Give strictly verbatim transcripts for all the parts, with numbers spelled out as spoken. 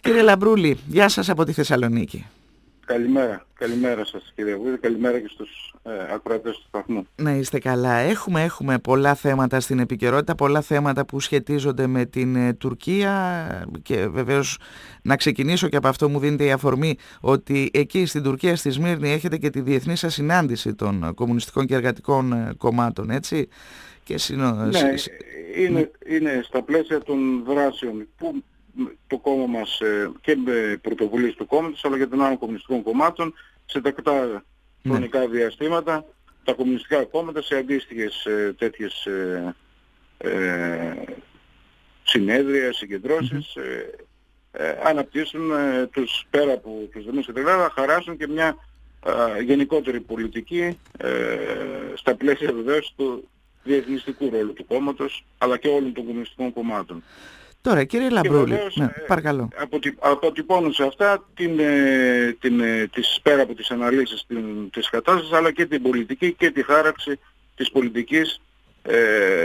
Κύριε Λαμπρούλη, γεια σας από τη Θεσσαλονίκη. Καλημέρα. Καλημέρα σας κύριε Βούδη. Καλημέρα και στους ε, ακροατές του σταθμού. Να είστε καλά. Έχουμε, έχουμε πολλά θέματα στην επικαιρότητα, πολλά θέματα που σχετίζονται με την ε, Τουρκία και βεβαίως να ξεκινήσω και από αυτό μου δίνεται η αφορμή ότι εκεί στην Τουρκία, στη Σμύρνη, έχετε και τη διεθνή σας συνάντηση των κομμουνιστικών και εργατικών ε, κομμάτων, έτσι. Και συνο... Ναι, είναι, είναι στα πλαίσια των δράσεων που το κόμμα μας και με πρωτοβουλίες του κόμματος αλλά και των άλλων κομμουνιστικών κομμάτων σε τακτά χρονικά ναι. διαστήματα τα κομμουνιστικά κόμματα σε αντίστοιχες ε, τέτοιες ε, ε, συνέδρια, συγκεντρώσεις mm-hmm. ε, ε, αναπτύσσουν ε, τους πέρα από τους δημόσιους Ελλάδα χαράσουν και μια ε, γενικότερη πολιτική ε, στα πλαίσια βεβαίως του διεθνιστικού ρόλου του κόμματος αλλά και όλων των κομμουνιστικών κομμάτων. Τώρα, κύριε Λαμπρούλη, βεβαίως, ναι, παρακαλώ. Αποτι, αποτυπώνουν σε αυτά την, την, τις, πέρα από τις αναλύσεις την, της κατάστασης, αλλά και την πολιτική και τη χάραξη της πολιτικής ε,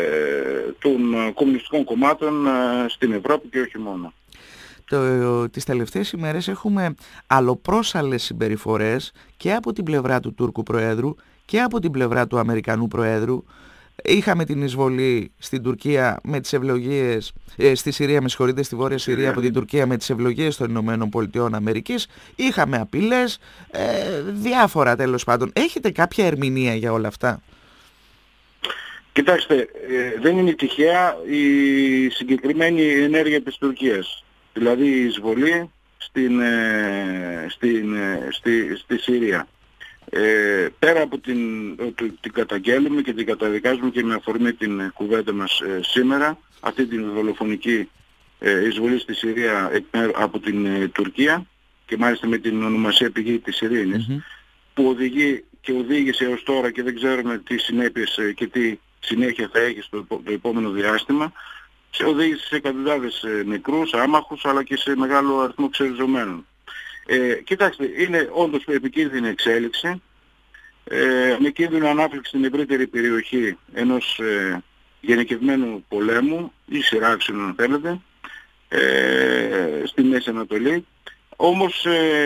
των κομμουνιστικών κομμάτων ε, στην Ευρώπη και όχι μόνο. Το, τις τελευταίες ημέρες έχουμε αλλοπρόσαλλες συμπεριφορές και από την πλευρά του Τούρκου Προέδρου και από την πλευρά του Αμερικανού Προέδρου. Είχαμε την εισβολή στην Τουρκία με τις ευλογίες, ε, στη Συρία με συγχωρείτε, στη Βόρεια Συρία από την Τουρκία με τις ευλογίες των Ηνωμένων Πολιτειών Αμερικής. Είχαμε απειλές, ε, διάφορα τέλος πάντων. Έχετε κάποια ερμηνεία για όλα αυτά? Κοιτάξτε, ε, δεν είναι τυχαία η συγκεκριμένη ενέργεια της Τουρκίας. Δηλαδή η εισβολή στην, ε, στην, ε, στη, στη Συρία. Ε, πέρα από την, ότι την καταγγέλουμε και την καταδικάζουμε και με αφορμή την κουβέντα μας ε, σήμερα, αυτή την δολοφονική ε, εισβολή στη Συρία από την ε, Τουρκία και μάλιστα με την ονομασία πηγή της Ειρήνης, mm-hmm. που οδηγεί και οδήγησε έως τώρα και δεν ξέρουμε τι συνέπειες ε, και τι συνέχεια θα έχει στο το επόμενο διάστημα, σε οδήγησε σε εκατοντάδες ε, νεκρούς, άμαχους αλλά και σε μεγάλο αριθμό ξεριζωμένων. Ε, κοιτάξτε, είναι όντως επικίνδυνη εξέλιξη, ε, με κίνδυνο ανάπτυξη στην ευρύτερη περιοχή ενός ε, γενικευμένου πολέμου ή σειράξεων αν θέλετε, ε, στη Μέση Ανατολή. Όμως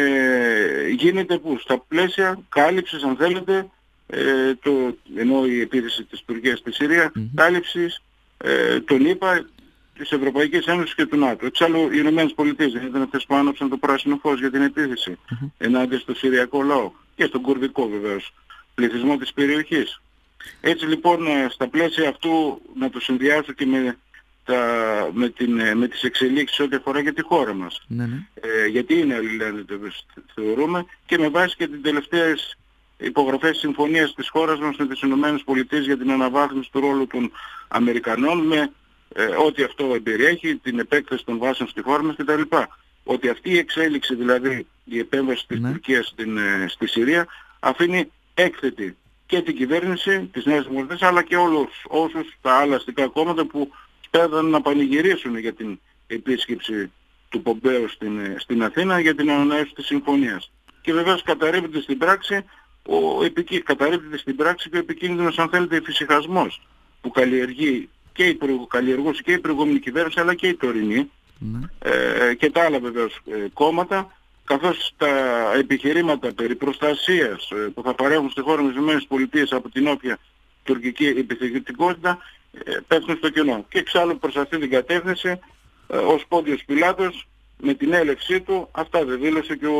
ε, γίνεται που στα πλαίσια κάλυψης αν θέλετε, ε, το, ενώ η επίθεση της Τουρκίας στη Συρία, mm-hmm. κάλυψης ε, τον ΗΠΑ, της Ευρωπαϊκής Ένωσης και του ΝΑΤΟ. Εξάλλου οι Ηνωμένες Πολιτείες δεν ήταν αυτές που άναψαν το πράσινο φως για την επίθεση mm-hmm. ενάντια στο Συριακό λαό και στον κουρδικό βεβαίως πληθυσμό της περιοχής. Έτσι λοιπόν στα πλαίσια αυτού να το συνδυάσω και με, τα, με, την, με τις εξελίξεις ό,τι αφορά για τη χώρα μας. Mm-hmm. Ε, γιατί είναι αλληλένδετο θεωρούμε και με βάση και τις τελευταίες υπογραφές συμφωνίας της χώρας μας με τις Ηνωμένες Πολιτείες για την αναβάθμιση του ρόλου των Αμερικανών με Ε, ό,τι αυτό εμπεριέχει, την επέκταση των βάσεων στη χώρα μας κτλ. Ότι αυτή η εξέλιξη, δηλαδή η επέμβαση της ναι. Τουρκίας στην, ε, στη Συρία, αφήνει έκθετη και την κυβέρνηση της Νέας Δημοκρατίας αλλά και όλους όσους τα άλλα αστικά κόμματα που πέδαν να πανηγυρίσουν για την επίσκεψη του Πομπέου στην, στην Αθήνα για την ανανέωση της συμφωνίας. Και βεβαίως καταρρίπτεται στην πράξη ο, επικί, καταρρίπτεται στην πράξη και ο επικίνδυνος αν θέλετε εφησυχασμός που καλλιεργεί και η προ... καλλιεργούσε και η προηγούμενη κυβέρνηση αλλά και η τωρινή mm. ε, και τα άλλα βεβαίως ε, κόμματα, καθώς τα επιχειρήματα περί προστασίας ε, που θα παρέχουν στη χώρα με τις ΗΠΑ από την όποια τουρκική επιθετικότητα ε, πέφτουν στο κενό. Και εξάλλου προς αυτή την κατεύθυνση ε, ως Πόντιος Πιλάτος με την έλευσή του αυτά δεν δήλωσε και ο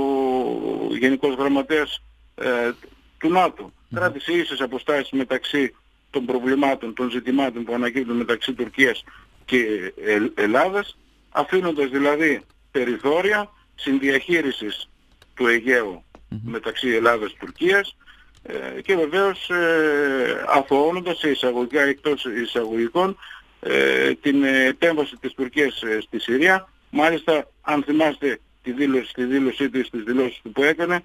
Γενικός Γραμματέας ε, του ΝΑΤΟ. Mm. Κράτησε ίσες αποστάσεις μεταξύ των προβλημάτων, των ζητημάτων που ανακύπτουν μεταξύ Τουρκίας και Ελλάδας, αφήνοντας δηλαδή περιθώρια συνδιαχείρισης του Αιγαίου mm-hmm. μεταξύ Ελλάδας και Τουρκίας ε, και βεβαίως ε, αθωώνοντας σε εισαγωγικά εκτός εισαγωγικών ε, την επέμβαση της Τουρκίας ε, στη Συρία. Μάλιστα, αν θυμάστε τη δήλωση, τη δήλωσή του στις δηλώσεις του που έκανε,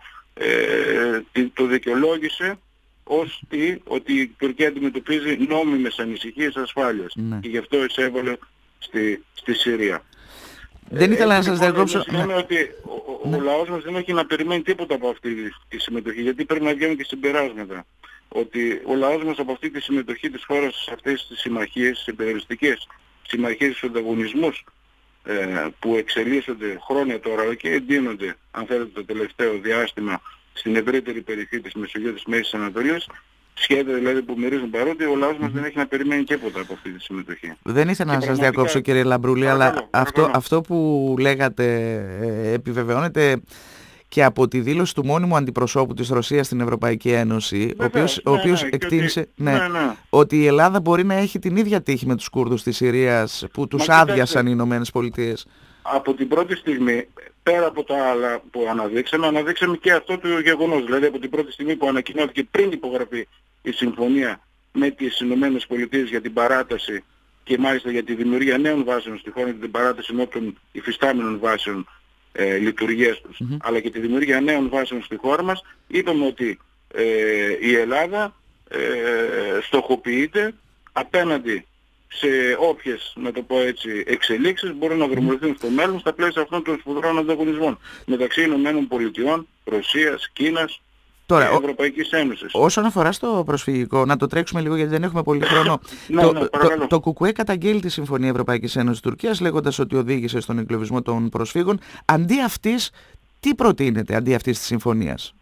ε, το δικαιολόγησε ως τι, ότι η Τουρκία αντιμετωπίζει νόμιμες ανησυχίες ασφάλειας ναι. και γι' αυτό εισέβαλε στη, στη Συρία. Δεν ήθελα ε, να σας διακόψω. Σημαίνει ναι. ότι ο, ναι. ο λαός μας δεν έχει να περιμένει τίποτα από αυτή τη συμμετοχή, γιατί πρέπει να βγαίνουν και συμπεράσματα. Ότι ο λαός μας από αυτή τη συμμετοχή της χώρας σε αυτές τις συμμαχίες, τις υπερεριστικές συμμαχίες, στους ανταγωνισμούς ε, που εξελίσσονται χρόνια τώρα, αλλά και εντείνονται, αν θέλετε, το τελευταίο διάστημα στην ευρύτερη περιοχή της Μεσογείου της Μέσης Ανατολής, σχέδια δηλαδή που μυρίζουν παρότι ο λαός μας δεν έχει να περιμένει τίποτα από αυτή τη συμμετοχή. Δεν ήθελα και να σας διακόψω, κύριε Λαμπρούλη, αλλά παρακαλώ, αυτό, παρακαλώ. αυτό που λέγατε ε, επιβεβαιώνεται και από τη δήλωση του μόνιμου αντιπροσώπου της Ρωσίας στην Ευρωπαϊκή Ένωση, Βεβαίως, ο οποίος, ναι, ο οποίος ναι, εκτίμησε ότι, ναι, ναι, ναι. ότι η Ελλάδα μπορεί να έχει την ίδια τύχη με τους Κούρδους της Συρίας που τους Μα άδειασαν κοιτάξτε, οι Ηνωμένες Πολιτείες. Από την πρώτη στιγμή, πέρα από τα άλλα που αναδείξαμε, αναδείξαμε και αυτό το γεγονός. Δηλαδή από την πρώτη στιγμή που ανακοινώθηκε πριν υπογραφεί η συμφωνία με τις Ηνωμένες Πολιτείες για την παράταση και μάλιστα για τη δημιουργία νέων βάσεων στη χώρα, την παράταση ενό των υφιστάμενων βάσεων ε, λειτουργίας τους, mm-hmm. αλλά και τη δημιουργία νέων βάσεων στη χώρα μας, είπαμε ότι ε, η Ελλάδα ε, στοχοποιείται απέναντι σε όποιες, να το πω έτσι, εξελίξεις μπορούν να δρομολογηθούν στο μέλλον στα πλαίσια αυτών των σπουδαίων ανταγωνισμών μεταξύ Ηνωμένων Πολιτειών, Ρωσίας, Κίνας Τώρα, και Ευρωπαϊκής Ένωσης. Όσον αφορά στο προσφυγικό, να το τρέξουμε λίγο γιατί δεν έχουμε πολύ χρόνο. ναι, το, ναι, το, το ΚΚΕ καταγγέλει τη Συμφωνία Ευρωπαϊκής Ένωσης Τουρκίας λέγοντας ότι οδήγησε στον εγκλωβισμό των προσφύγων. Αντί αυτής, τι προτείνεται αντί αυτής της συμφωνίας?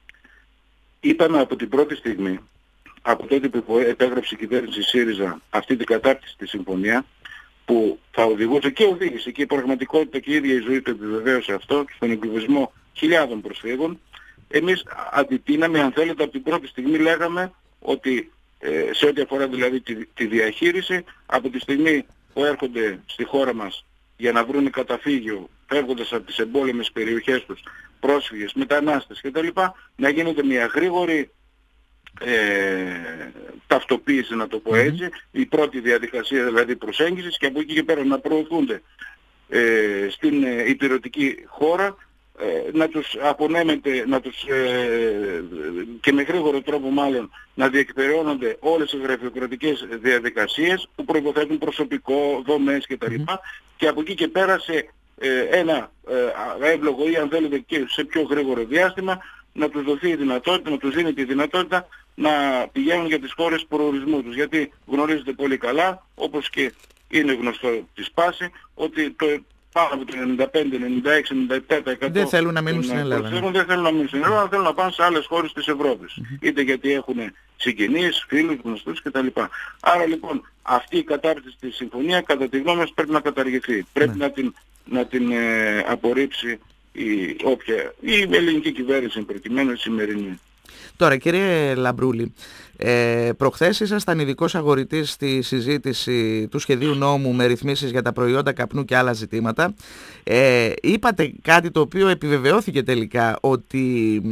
Είπαμε από την πρώτη στιγμή, από τότε που επέγραψε η κυβέρνηση ΣΥΡΙΖΑ αυτή την κατάρτιση τη συμφωνία, που θα οδηγούσε και οδήγησε και η πραγματικότητα και η ίδια η ζωή του επιβεβαίωσε αυτό, στον εγκλωβισμό χιλιάδων προσφύγων, εμείς αντιτείναμε, αν θέλετε, από την πρώτη στιγμή λέγαμε ότι ε, σε ό,τι αφορά δηλαδή τη, τη διαχείριση, από τη στιγμή που έρχονται στη χώρα μας για να βρουν καταφύγιο, φεύγοντας από τις εμπόλεμες περιοχές τους, πρόσφυγες, μετανάστες κτλ., να γίνεται μια γρήγορη ε, ταυτοποίηση, να το πω έτσι, mm-hmm. η πρώτη διαδικασία δηλαδή προσέγγισης, και από εκεί και πέρα να προωθούνται ε, στην ε, υπηρετική χώρα, ε, να τους απονέμεται, να τους, ε, και με γρήγορο τρόπο μάλλον, να διεκπεραιώνονται όλες οι γραφειοκρατικές διαδικασίες που προϋποθέτουν προσωπικό, δομές κτλ. Mm-hmm. Και από εκεί και πέρα σε ε, ένα ε, εύλογο ή αν θέλετε και σε πιο γρήγορο διάστημα να τους δοθεί η δυνατότητα, να τους δίνει τη δυνατότητα να πηγαίνουν για τις χώρες προορισμού τους. Γιατί γνωρίζετε πολύ καλά, όπως και είναι γνωστό τη σπάση, ότι το πάνω από το ενενήντα πέντε, ενενήντα έξι, ενενήντα επτά τοις εκατό δεν θέλουν να μείνουν στην Ελλάδα. Ναι. Δεν θέλουν να μείνουν στην Ελλάδα, θέλουν να πάνε σε άλλες χώρες της Ευρώπης. Mm-hmm. Είτε γιατί έχουν συγγενείς, φίλους, γνωστούς κτλ. Άρα λοιπόν αυτή η κατάρτιση της συμφωνία κατά τη γνώμη μας πρέπει να καταργηθεί. Ναι. Πρέπει να την, να την ε, απορρίψει η, όποια, η ελληνική κυβέρνηση προκειμένου η σημερινή. Τώρα, κύριε Λαμπρούλη, ε, προχθές ήσασταν ειδικός αγορητής στη συζήτηση του σχεδίου νόμου με ρυθμίσεις για τα προϊόντα καπνού και άλλα ζητήματα. Ε, είπατε κάτι το οποίο επιβεβαιώθηκε τελικά, ότι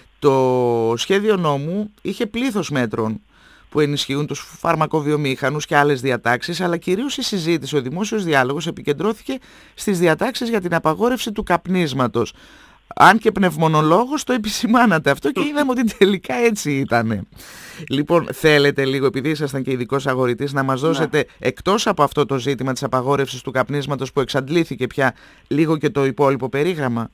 το σχέδιο νόμου είχε πλήθος μέτρων που ενισχύουν τους φαρμακοβιομήχανους και άλλες διατάξεις, αλλά κυρίως η συζήτηση, ο δημόσιος διάλογος επικεντρώθηκε στις διατάξεις για την απαγόρευση του καπνίσματος. Αν και πνευμονολόγος το επισημάνατε αυτό και είδαμε ότι τελικά έτσι ήτανε. Λοιπόν, θέλετε λίγο, επειδή ήσασταν και ειδικός αγορητής, να μας δώσετε, ναι, εκτός από αυτό το ζήτημα της απαγόρευσης του καπνίσματος που εξαντλήθηκε πια, λίγο και το υπόλοιπο περίγραμμα?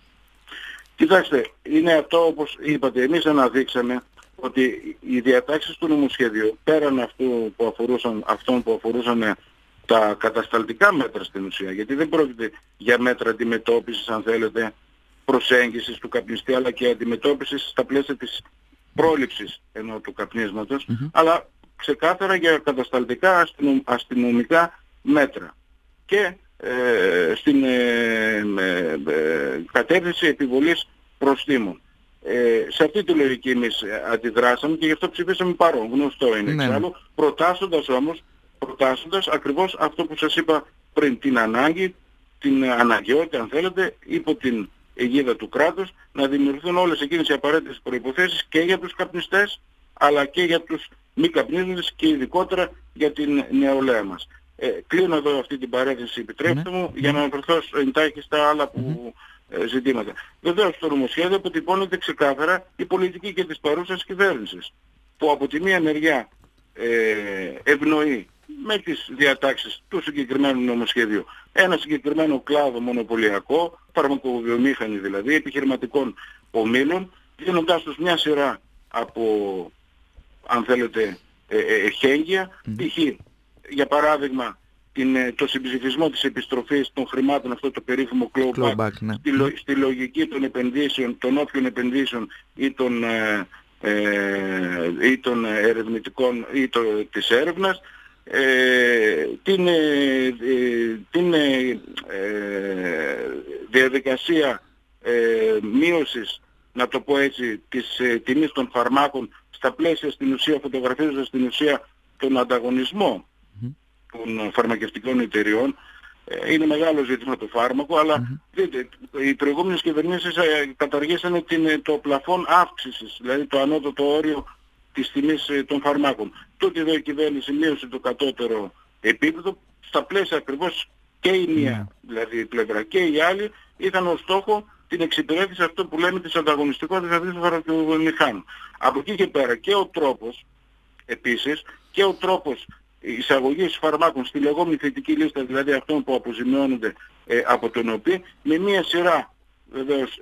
Κοιτάξτε, είναι αυτό όπως είπατε, εμείς αναδείξαμε ότι οι διατάξεις του νομοσχεδίου, πέραν αυτού που αφορούσαν, αυτών που αφορούσαν τα κατασταλτικά μέτρα στην ουσία, γιατί δεν πρόκειται για μέτρα αντιμετώπισης, αν θέλετε, προσέγγισης του καπνιστή, αλλά και αντιμετώπισης στα πλαίσια της πρόληψης ενώ του καπνίσματος, mm-hmm. αλλά ξεκάθαρα για κατασταλτικά αστυνομ, αστυνομικά μέτρα. Και ε, στην ε, ε, ε, κατεύθυνση επιβολής προστίμων. Ε, σε αυτή τη λογική εμείς αντιδράσαμε και γι' αυτό ψηφίσαμε παρόν, γνωστό είναι, ναι, εξάλλου, προτάσσοντας όμως, προτάσσοντας ακριβώς αυτό που σας είπα πριν, την ανάγκη, την αναγκαιότητα, αν θέλετε, υπό την αιγίδα του κράτους, να δημιουργηθούν όλες εκείνες οι απαραίτητες προϋποθέσεις και για τους καπνιστές, αλλά και για τους μη καπνίζοντες και ειδικότερα για την νεολαία μας. Ε, κλείνω εδώ αυτή την παρένθεση, επιτρέψτε μου, mm-hmm. για να αναφερθώ εντάχει στα άλλα που, mm-hmm. ε, ζητήματα. Βεβαίως στο νομοσχέδιο αποτυπώνεται ξεκάθαρα η πολιτική και της παρούσας κυβέρνησης, που από τη μία μεριά ε, ευνοεί με τις διατάξεις του συγκεκριμένου νομοσχεδίου ένα συγκεκριμένο κλάδο μονοπωλιακό, φαρμακοβιομήχανη δηλαδή, επιχειρηματικών ομίλων, δίνοντάς τους μια σειρά από, αν θέλετε, ε, ε, εχέγγυα, mm. π.χ. για παράδειγμα την, το συμψηφισμό της επιστροφής των χρημάτων, αυτό το περίφημο clawback, clawback ναι. στη, λο, στη λογική των επενδύσεων, των όποιων επενδύσεων ή των, ε, ε, ή των ερευνητικών ή το, της έρευνας, ε, την, ε, την ε, διαδικασία ε, μείωσης, να το πω έτσι, της ε, τιμής των φαρμάκων στα πλαίσια στην ουσία, φωτογραφίζοντας στην ουσία τον ανταγωνισμό mm-hmm. των φαρμακευτικών εταιριών. Ε, είναι μεγάλο ζήτημα το φάρμακο, αλλά mm-hmm. δείτε, οι προηγούμενες κυβερνήσεις ε, καταργήσανε την, το πλαφόν αύξησης, δηλαδή το ανώτατο όριο της τιμής ε, των φαρμάκων. Τότε εδώ η κυβέρνηση μείωσε το κατώτερο επίπεδο, στα πλαίσια ακριβώς και η μία, mm-hmm. δηλαδή η πλευρά και η άλλη, είχαν ως στόχο την εξυπηρέτηση αυτό που λέμε της ανταγωνιστικότητας δηλαδή του φαρμακοβιομηχάνου. Από εκεί και πέρα και ο τρόπος, επίσης, και ο τρόπος εισαγωγής φαρμάκων στη λεγόμενη θετική λίστα, δηλαδή αυτών που αποζημιώνονται ε, από τον ΟΠΗ, με μία σειρά βεβαίως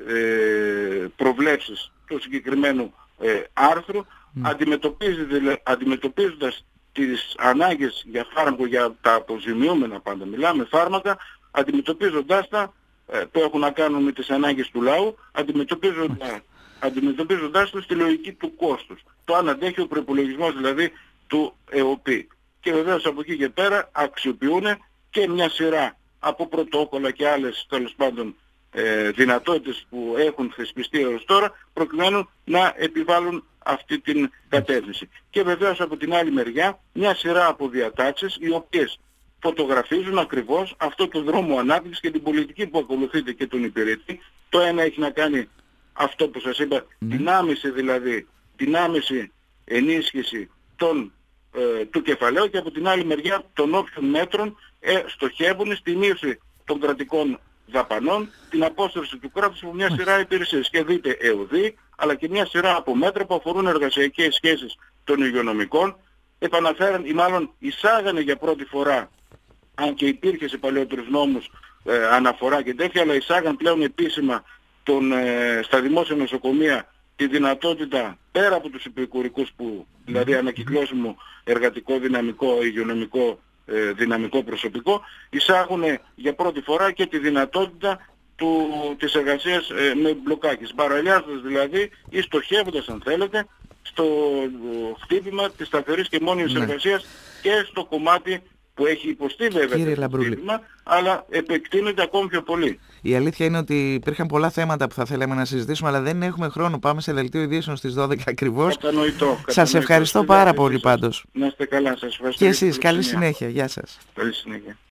ε, προβλέψεις του συγκεκριμένου ε, άρθρου, mm. αντιμετωπίζοντας, αντιμετωπίζοντας τις ανάγκες για φάρμακο, για τα αποζημιούμενα πάντα μιλάμε φάρμακα, αντιμετωπίζοντάς τα που έχουν να κάνουν με τις ανάγκες του λαού, αντιμετωπίζοντας, αντιμετωπίζοντάς το στη λογική του κόστους. Το αν αντέχει ο προϋπολογισμός δηλαδή του ΕΟΠΗ. Και βεβαίως από εκεί και πέρα αξιοποιούν και μια σειρά από πρωτόκολλα και άλλες τέλος πάντων ε, δυνατότητες που έχουν θεσπιστεί έως τώρα, προκειμένου να επιβάλλουν αυτή την κατεύθυνση. Και βεβαίως από την άλλη μεριά μια σειρά από διατάξεις οι οποίες φωτογραφίζουν ακριβώς αυτό το δρόμο ανάπτυξης και την πολιτική που ακολουθείται και τον υπηρετεί. Το ένα έχει να κάνει αυτό που σας είπα, mm. την άμεση δηλαδή, την άμεση ενίσχυση των, ε, του κεφαλαίου, και από την άλλη μεριά των όποιων μέτρων ε, στοχεύουν στη μείωση των κρατικών δαπανών, την απόσταση του κράτους από μια σειρά υπηρεσίες. Και δείτε ΕΟΔΗ, αλλά και μια σειρά από μέτρα που αφορούν εργασιακές σχέσεις των υγειονομικών, επαναφέραν ή μάλλον εισάγανε για πρώτη φορά, αν και υπήρχε σε παλαιότερους νόμους ε, αναφορά και τέτοια, αλλά εισάγαν πλέον επίσημα τον, ε, στα δημόσια νοσοκομεία τη δυνατότητα πέρα από τους επικουρικούς που, δηλαδή ανακυκλώσιμο εργατικό δυναμικό, υγειονομικό ε, δυναμικό προσωπικό, εισάγουν για πρώτη φορά και τη δυνατότητα του, της εργασίας ε, με μπλοκάκες, παραλιάζοντας δηλαδή ή στοχεύοντας αν θέλετε στο χτύπημα της σταθερής και μόνιμης ναι. εργασίας και στο κομμάτι που έχει υποστεί βέβαια το χτύπημα, αλλά επεκτείνεται ακόμη πιο πολύ. Η αλήθεια είναι ότι υπήρχαν πολλά θέματα που θα θέλαμε να συζητήσουμε, αλλά δεν έχουμε χρόνο. Πάμε σε δελτίο ειδήσεων στις δώδεκα ακριβώς. Κατανοητό. Σας ευχαριστώ πάρα πολύ πάντως. Να είστε καλά. Σας ευχαριστώ. Και εσείς. Καλή συνέχεια. Γεια σας. Καλή συνέχεια.